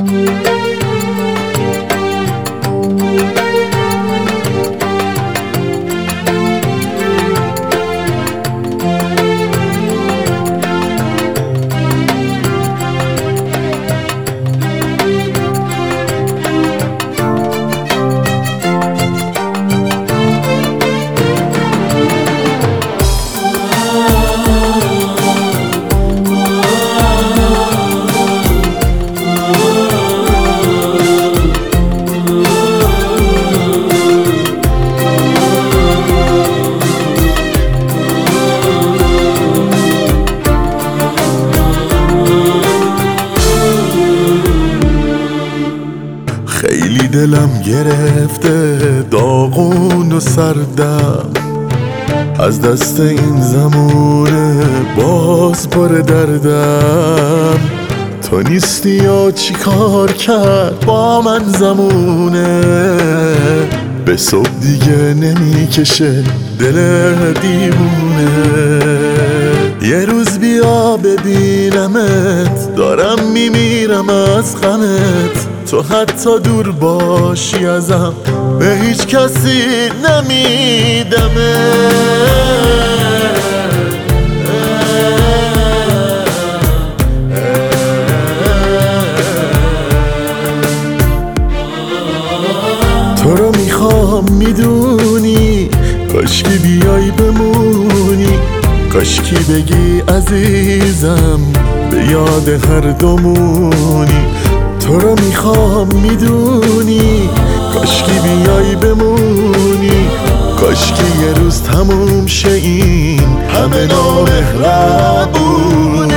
خیلی دلم گرفته داغون و سردم، از دست این زمونه باز پر دردم. تو نیستی یا چی کار کرد با من زمونه، به صبح دیگه نمیکشه دل دیوونه. یه روز بیا ببینمت، دارم میمیرم از غمت. تو حتی دور باشی ازم به هیچ کسی نمیدمه. تو رو میخوام میدونی، کاشکی بیای بمونی، کاشکی بگی عزیزم به یاد هر دومونی. تو رو میخوام میدونی، کاشکی بیای بمونی، کاشکی یه روز تموم شه این همه نامهربونی.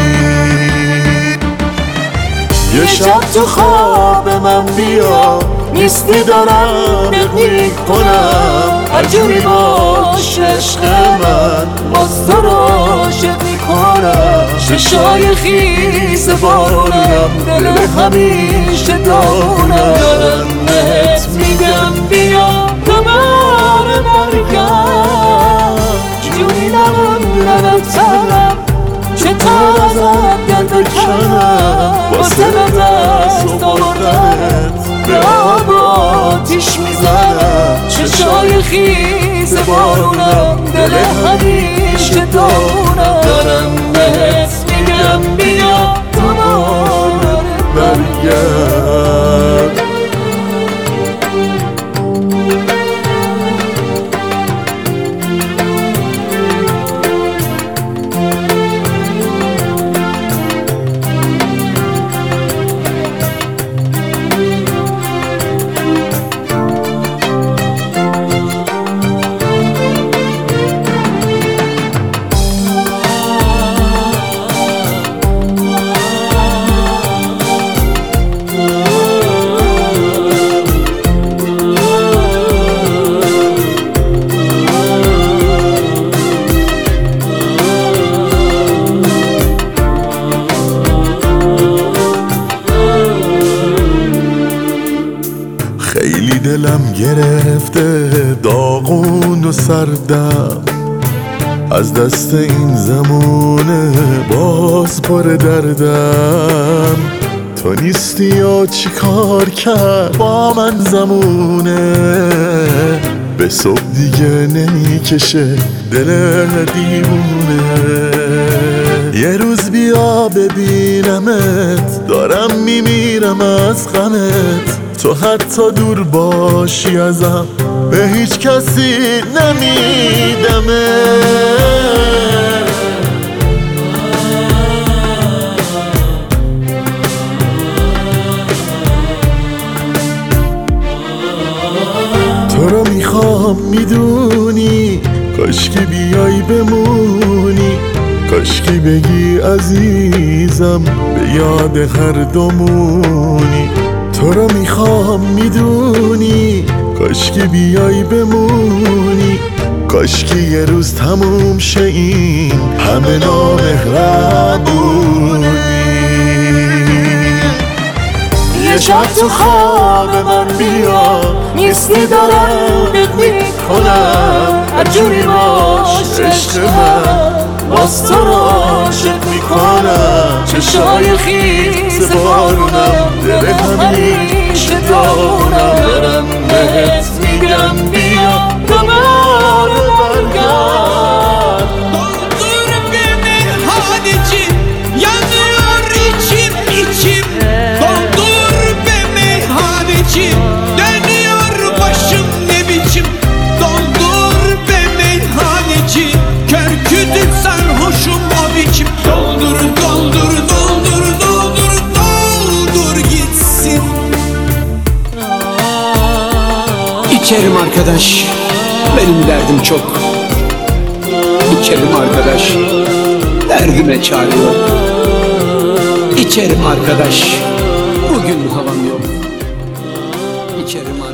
یه شب تو خواب من بیا، نیستی دارم میکنم هر جوری باش عشق من، باز تو رو عاشق میکنم. چشای خیز بارونم، دل همیشه دارونم. دارم بهت میگم بیا دوباره برگرد، جوری نموندم تنم چه تا ازت دل بکنم. واسه به دست آوردنت به آب و آتیش میزنم. چشای خیز بارونم، دل همیشه دارونم. دارم بهت میگم بیا دوباره برگرد. خیلی دلم گرفته داغون و سردم، از دست این زمونه باز پر دردم. تو نیستی یا چی کار کرد با من زمونه، به صبح دیگه نمیکشه دل دیوونه. یه روز بیا ببینمت، دارم میمیرم از غمت. تو حتی دور باشی ازم به هیچ کسی نمیدمه. تو رو میخوام میدونی، کاشکی بیای بمونی، کاشکی بگی عزیزم به یاد هر دومونی. تو رو میخوام میدونی، کاشکی بیای بمونی، کاشکی یه روز تموم شه این همه نامهربونی. یه شب تو خواب من بیا، نیستی دارم بهت میکنم هر جوری باش عشق من، باز تو رو عاشق میکنم. چشای خیز بارونم، Deve Haliç yoluna verem etmeyem biya Kamer bergar. Doldur bir meyhaneci, yanıyor içim içim. Doldur be meyhaneci, dönüyor başım ne biçim. Doldur be meyhaneci, kör kütük sarhoşum o biçim. Doldur doldur doldur doldur doldur gitsin. İçerim arkadaş, benim derdim çok. İçerim arkadaş, derdime çare yok. İçerim arkadaş, bugün havam yok. İçerim